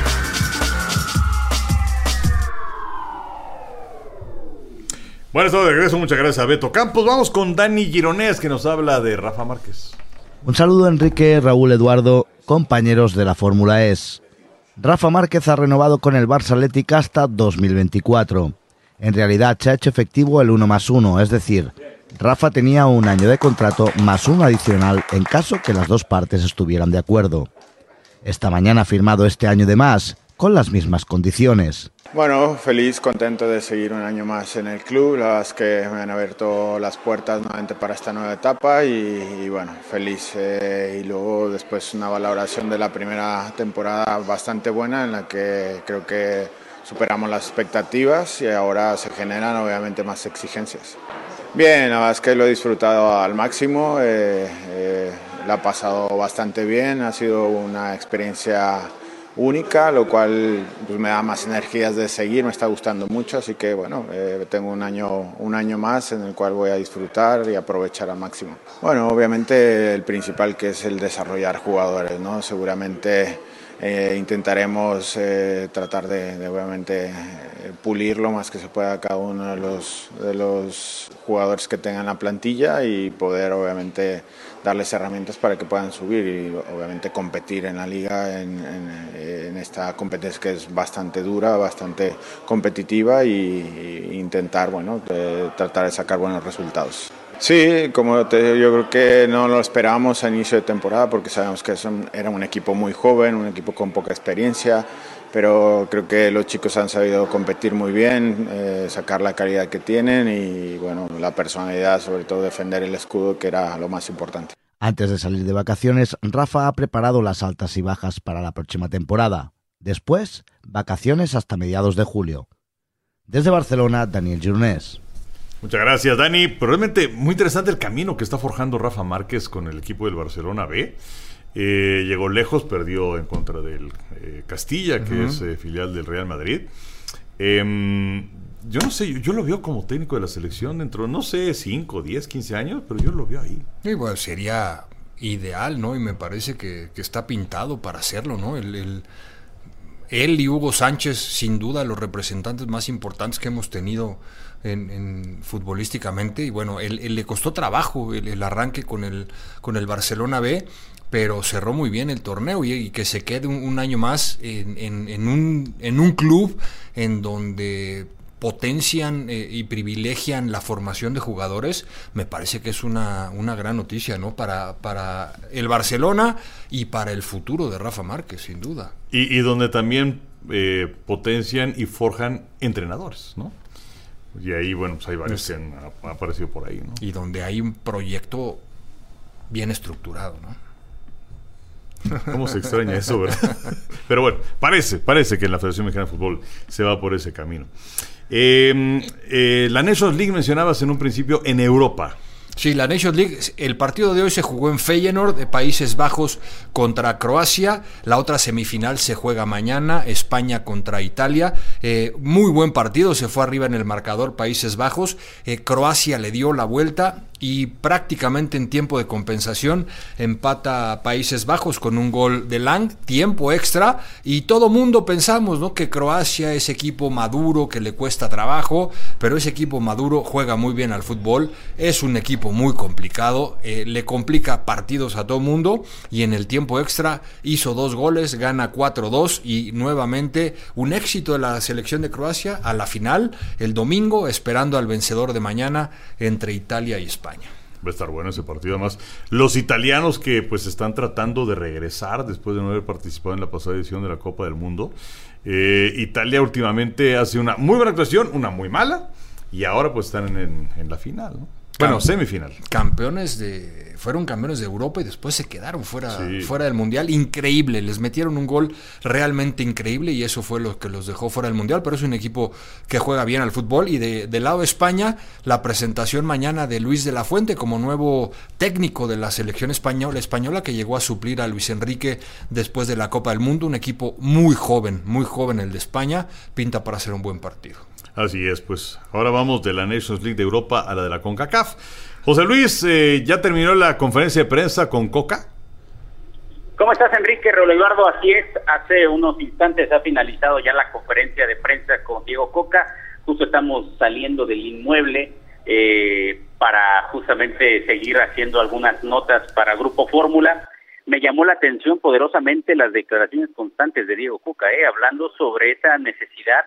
Bueno, estamos de regreso, muchas gracias a Beto Campos. Vamos con Dani Gironés, que nos habla de Rafa Márquez. Un saludo, Enrique, Raúl, Eduardo, compañeros de la Fórmula E S. Rafa Márquez ha renovado con el Barça Athletic hasta dos mil veinticuatro. En realidad se ha hecho efectivo el uno más uno, es decir, Rafa tenía un año de contrato más uno adicional en caso que las dos partes estuvieran de acuerdo. Esta mañana ha firmado este año de más, con las mismas condiciones. Bueno, feliz, contento de seguir un año más en el club, la verdad es que me han abierto las puertas nuevamente para esta nueva etapa y, y bueno, feliz. Eh, y luego después una valoración de la primera temporada bastante buena en la que creo que superamos las expectativas y ahora se generan obviamente más exigencias. Bien, la verdad es que lo he disfrutado al máximo, eh, eh, la ha pasado bastante bien, ha sido una experiencia única, lo cual pues, me da más energías de seguir, me está gustando mucho, así que bueno, eh, tengo un año, un año más en el cual voy a disfrutar y aprovechar al máximo. Bueno, obviamente el principal que es el desarrollar jugadores, ¿no? Seguramente eh, intentaremos eh, tratar de, de obviamente eh, pulir lo más que se pueda cada uno de los, de los jugadores que tengan la plantilla y poder obviamente darles herramientas para que puedan subir y obviamente competir en la liga en, en, en esta competencia que es bastante dura, bastante competitiva y, y intentar bueno, eh, tratar de sacar buenos resultados. Sí, como te digo, yo creo que no lo esperábamos a inicio de temporada porque sabemos que son, era un equipo muy joven, un equipo con poca experiencia, pero creo que los chicos han sabido competir muy bien, eh, sacar la calidad que tienen y bueno, la personalidad, sobre todo defender el escudo, que era lo más importante. Antes de salir de vacaciones, Rafa ha preparado las altas y bajas para la próxima temporada. Después, vacaciones hasta mediados de julio. Desde Barcelona, Daniel Gironès. Muchas gracias, Dani. Pero realmente muy interesante el camino que está forjando Rafa Márquez con el equipo del Barcelona B. Eh, llegó lejos, perdió en contra del eh, Castilla, que uh-huh. es eh, filial del Real Madrid. Eh, yo no sé, yo, yo lo veo como técnico de la selección dentro, no sé, cinco, diez, quince años, pero yo lo veo ahí. Y bueno, sería ideal, ¿no? Y me parece que, que está pintado para hacerlo, ¿no? El... el... Él y Hugo Sánchez, sin duda, los representantes más importantes que hemos tenido en, en futbolísticamente. Y bueno, él, él le costó trabajo el, el arranque con el, con el Barcelona B, pero cerró muy bien el torneo y, y que se quede un, un año más en, en, en, un, en un club en donde potencian eh, y privilegian la formación de jugadores, me parece que es una, una gran noticia, ¿no? Para, para el Barcelona y para el futuro de Rafa Márquez, sin duda. Y, y donde también eh, potencian y forjan entrenadores, ¿no? Y ahí, bueno, pues hay varios que han, han aparecido por ahí, ¿no? Y donde hay un proyecto bien estructurado, ¿no? ¿Cómo se extraña eso, verdad? Pero bueno, parece, parece que en la Federación Mexicana de Fútbol se va por ese camino. Eh, eh, la Nations League mencionabas en un principio en Europa. Sí, la Nations League, el partido de hoy se jugó en Feyenoord, de Países Bajos contra Croacia. La otra semifinal se juega mañana, España contra Italia. Eh, muy buen partido, se fue arriba en el marcador Países Bajos. Eh, Croacia le dio la vuelta y prácticamente en tiempo de compensación empata Países Bajos con un gol de Lang, tiempo extra, y todo mundo pensamos, ¿no?, que Croacia es equipo maduro, que le cuesta trabajo, pero ese equipo maduro juega muy bien al fútbol, es un equipo muy complicado, eh, le complica partidos a todo mundo, y en el tiempo extra hizo dos goles, gana cuatro dos, y nuevamente un éxito de la selección de Croacia a la final el domingo, esperando al vencedor de mañana entre Italia y España. Va a estar bueno ese partido. Además, los italianos que pues están tratando de regresar después de no haber participado en la pasada edición de la Copa del Mundo. Eh, Italia últimamente hace una muy buena actuación, una muy mala, y ahora pues están en, en la final, ¿no? Bueno, Camp- semifinal. Campeones de... Fueron campeones de Europa y después se quedaron fuera, sí. fuera del Mundial. Increíble, les metieron un gol realmente increíble y eso fue lo que los dejó fuera del Mundial, pero es un equipo que juega bien al fútbol. Y de, del lado de España, la presentación mañana de Luis de la Fuente como nuevo técnico de la selección española, española que llegó a suplir a Luis Enrique después de la Copa del Mundo. Un equipo muy joven, muy joven el de España, pinta para hacer un buen partido. Así es, pues ahora vamos de la Nations League de Europa a la de la CONCACAF. José Luis, eh, ¿ya terminó la conferencia de prensa con Coca? ¿Cómo estás, Enrique? Raúl Eduardo, así es. Hace unos instantes ha finalizado ya la conferencia de prensa con Diego Coca. Justo estamos saliendo del inmueble eh, para justamente seguir haciendo algunas notas para Grupo Fórmula. Me llamó la atención poderosamente las declaraciones constantes de Diego Coca, eh, hablando sobre esa necesidad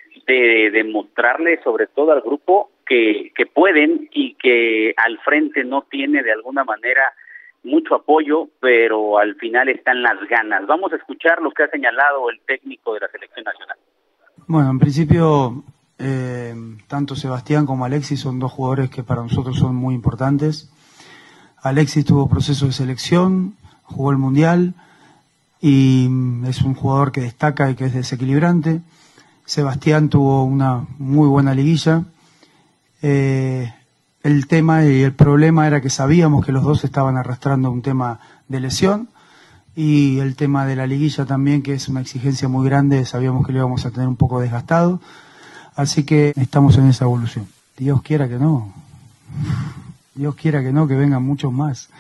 de demostrarle sobre todo al grupo que, que pueden y que al frente no tiene de alguna manera mucho apoyo, pero al final están las ganas. Vamos a escuchar lo que ha señalado el técnico de la selección nacional. Bueno, en principio eh, tanto Sebastián como Alexis son dos jugadores que para nosotros son muy importantes. Alexis tuvo proceso de selección, jugó el Mundial y es un jugador que destaca y que es desequilibrante. Sebastián tuvo una muy buena liguilla. Eh, el tema y el problema era que sabíamos que los dos estaban arrastrando un tema de lesión y el tema de la liguilla también, que es una exigencia muy grande, sabíamos que lo íbamos a tener un poco desgastado. Así que estamos en esa evolución. Dios quiera que no. Dios quiera que no, que vengan muchos más.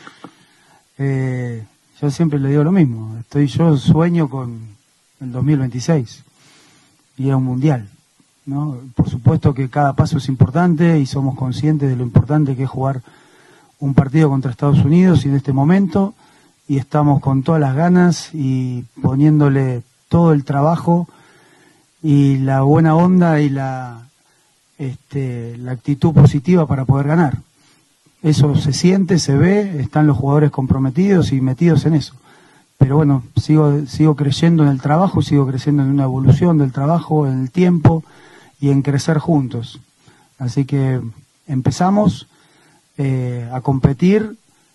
Eh, yo siempre le digo lo mismo. Estoy yo sueño con el dos mil veintiséis. Y a un mundial, ¿no? Por supuesto que cada paso es importante y somos conscientes de lo importante que es jugar un partido contra Estados Unidos y en este momento, y estamos con todas las ganas y poniéndole todo el trabajo y la buena onda y la, este, la actitud positiva para poder ganar. eso se siente, se ve, están los jugadores comprometidos y metidos en eso. Pero bueno, sigo, sigo creyendo en el trabajo, sigo creyendo en una evolución del trabajo, en el tiempo y en crecer juntos. Así que empezamos eh, a competir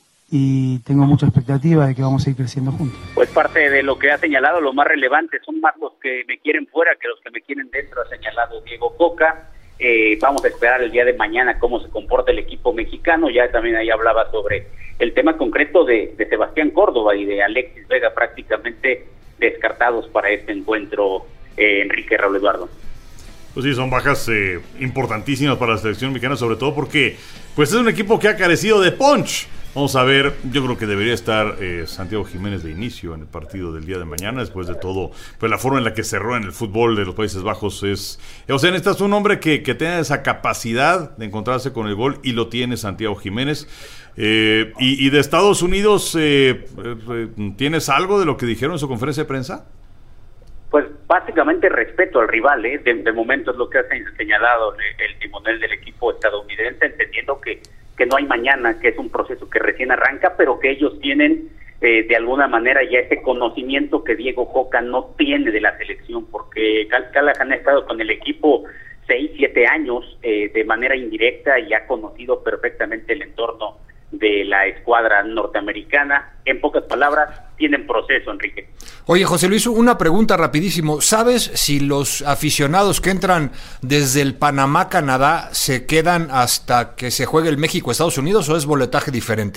y tengo mucha expectativa de que vamos a ir creciendo juntos. Pues parte de lo que ha señalado, lo más relevante son más los que me quieren fuera que los que me quieren dentro, ha señalado Diego Coca. Eh, vamos a esperar el día de mañana cómo se comporta el equipo mexicano. Ya también ahí hablaba sobre el tema concreto de, de Sebastián Córdoba y de Alexis Vega, prácticamente descartados para este encuentro, eh, Enrique Raúl Eduardo. Pues sí, son bajas eh, importantísimas para la selección mexicana, sobre todo porque pues es un equipo que ha carecido de punch. Vamos a ver, yo creo que debería estar eh, Santiago Jiménez de inicio en el partido del día de mañana. Después de todo, pues la forma en la que cerró en el fútbol de los Países Bajos es... O sea, necesitas un hombre que, que tenga esa capacidad de encontrarse con el gol, y lo tiene Santiago Jiménez. Eh, y, y de Estados Unidos, eh, eh, ¿tienes algo de lo que dijeron en su conferencia de prensa? Pues básicamente respeto al rival, ¿eh? de, de momento es lo que ha señalado el, el timonel del equipo estadounidense, entendiendo que que no hay mañana, que es un proceso que recién arranca, pero que ellos tienen eh, de alguna manera ya ese conocimiento que Diego Coca no tiene de la selección, porque Cal Callahan ha estado con el equipo seis, siete años eh, de manera indirecta y ha conocido perfectamente el entorno de la escuadra norteamericana. En pocas palabras, tienen proceso, Enrique. Oye, José Luis, una pregunta rapidísimo. ¿Sabes si los aficionados que entran desde el Panamá, Canadá, se quedan hasta que se juegue el México-Estados Unidos o es boletaje diferente?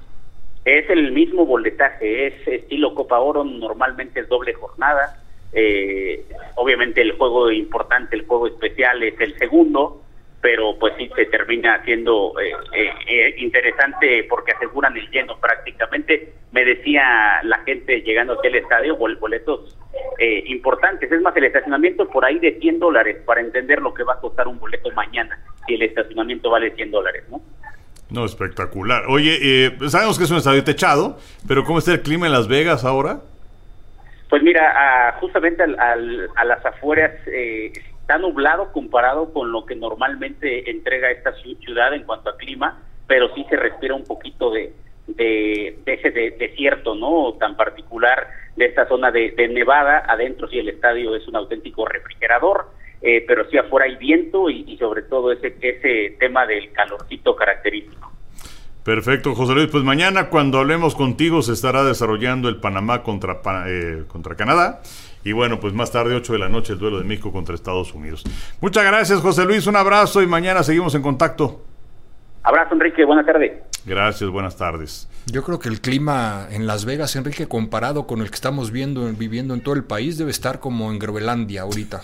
Es el mismo boletaje, es estilo Copa Oro, normalmente es doble jornada. Eh, obviamente el juego importante, el juego especial es el segundo, pero pues sí se termina haciendo eh, eh, eh, interesante porque aseguran el lleno prácticamente. Me decía la gente llegando aquí al estadio, bol boletos eh, importantes. Es más, el estacionamiento por ahí de cien dólares, para entender lo que va a costar un boleto mañana, si el estacionamiento vale cien dólares, ¿no? No, espectacular. Oye, eh, sabemos que es un estadio techado, pero ¿cómo está el clima en Las Vegas ahora? Pues mira, a, justamente al, al, a las afueras eh, está nublado comparado con lo que normalmente entrega esta ciudad en cuanto a clima, pero sí se respira un poquito de, de, de ese de, desierto, ¿no? Tan particular de esta zona de, de Nevada. Adentro sí el estadio es un auténtico refrigerador, eh, pero sí afuera hay viento y, y sobre todo ese, ese tema del calorcito característico. Perfecto, José Luis. Pues mañana, cuando hablemos contigo, se estará desarrollando el Panamá contra, eh, contra Canadá. Y bueno, pues más tarde, ocho de la noche, el duelo de México contra Estados Unidos. Muchas gracias, José Luis. Un abrazo y mañana seguimos en contacto. Abrazo, Enrique. Buenas tardes. Gracias, buenas tardes. Yo creo que el clima en Las Vegas, Enrique, comparado con el que estamos viendo, viviendo en todo el país, debe estar como en Groenlandia ahorita.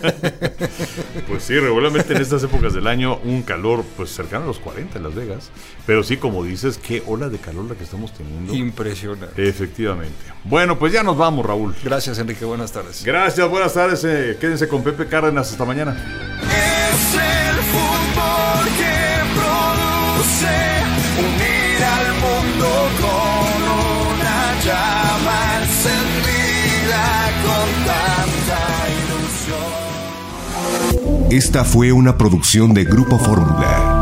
Pues sí, regularmente en estas épocas del año un calor pues cercano a los cuarenta en Las Vegas. Pero sí, como dices, qué ola de calor la que estamos teniendo. Impresionante. Efectivamente. Bueno, pues ya nos vamos, Raúl. Gracias, Enrique. Buenas tardes. Gracias, buenas tardes. Eh, quédense con Pepe Cárdenas. Hasta mañana. Es el fútbol que produce unir al mundo con una llama encendida con tanta ilusión. Esta fue una producción de Grupo Fórmula.